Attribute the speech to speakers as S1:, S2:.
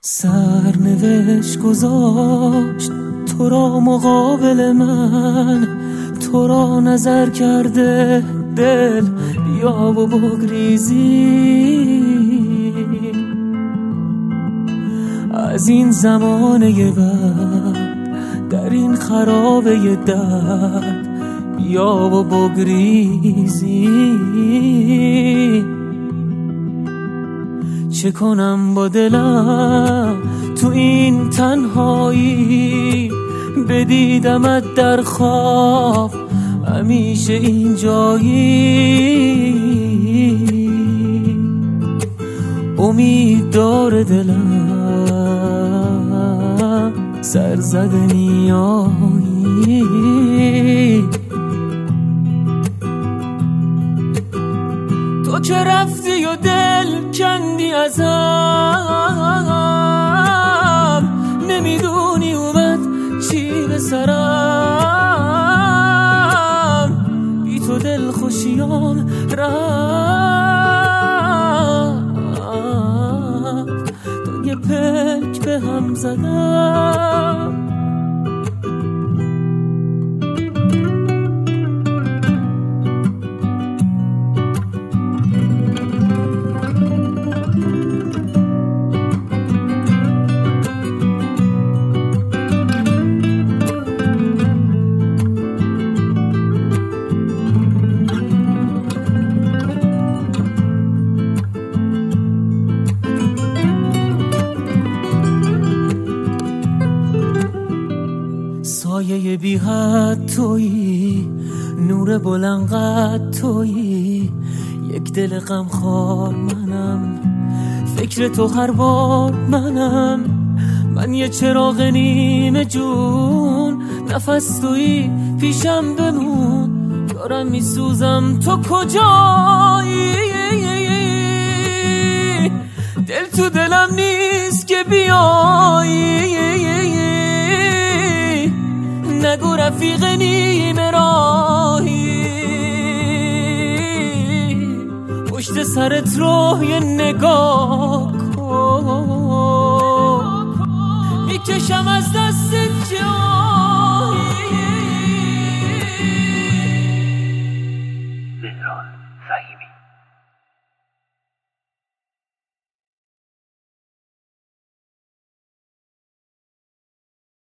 S1: سرنوشت گذاشت تو را مقابل من، تو را نظر کرده دل بیا و بگریزی از این زمانه بعد، در این خرابه درد بیا و بگریزی. چه کنم با دلم تو این تنهایی، بدیدمت در خواب همیشه اینجایی. امید داره دلم سرزده نیایی. تو که رفتی و دل کندی ازم، نمیدونی اومد چی به سرم، بی تو دل خوشیام رفت، تو یه پلک به هم زدم. سایه بی حد تویی، نور بلند قد تویی، یک دل غمخوار منم، فکر تو هر بار منم. من یه چراغ نیمه جون، نفس تویی پیشم بمون، دارم میسوزم تو کجایی. دل تو دلم نیست که بیایی، نگو رفیق نیمه راهی، پشت سرت رو یه نگاه کن، میکشم از دست جان.